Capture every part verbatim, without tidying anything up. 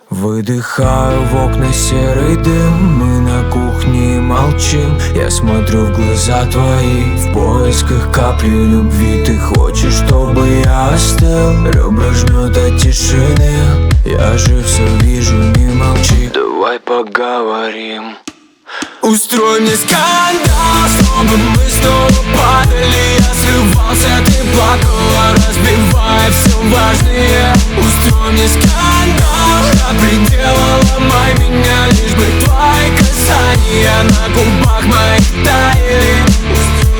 Выдыхаю в окна серый дым, мы на кухне молчим. Я смотрю в глаза твои, в поисках капли любви. Ты хочешь, чтобы я остыл, ребра жмет от тишины. Я же все вижу, не молчи, давай поговорим. Устрой мне скандал, чтобы мы снова падали. Я срывался, ты плакала, разбивая все важное. Устрой мне скандал, до предела ломай меня, лишь бы твои касания на губах моих таяли. Устрой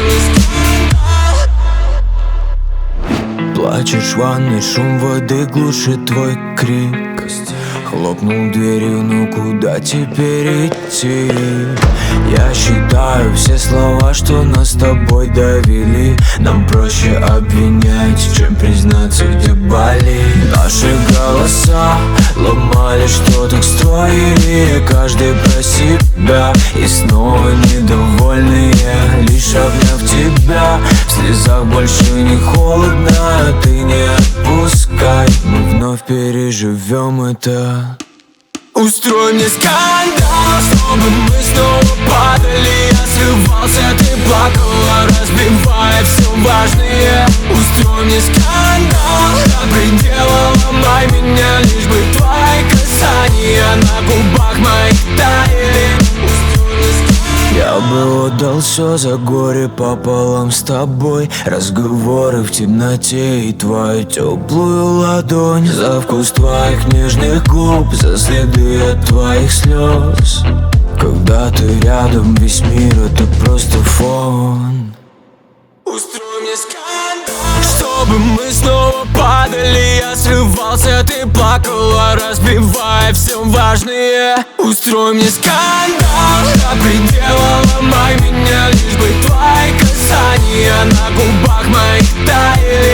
мне скандал. Плачешь в ванной, шум воды глушит твой крик. Хлопнул дверью, ну куда теперь идти? Я считаю все слова, что нас с тобой довели. Нам проще обвинять, чем признаться, где болит. Наши голоса ломали, что так строили. Каждый про себя и снова недовольные. Лишь обняв тебя, в слезах больше не холодно. Ты не отпускай, мы вновь переживем это. Устрой мне скандал, чтобы мы снова падали. Я срывался, ты плакала, разбивая все важное. Устрой мне скандал, до предела ломай меня, лишь бы твои касания на губах моих таяли. Я бы отдал все за горе пополам с тобой. Разговоры в темноте и твою теплую ладонь. За вкус твоих нежных губ, за следы от твоих слез. Когда ты рядом, весь мир это просто фон. Устрой мне скандал, чтобы мы снова падали. Я срывался, ты плакала, разбивая все важное. Устрой мне скандал, до предела ломай меня, лишь бы твои касания на губах моих таяли.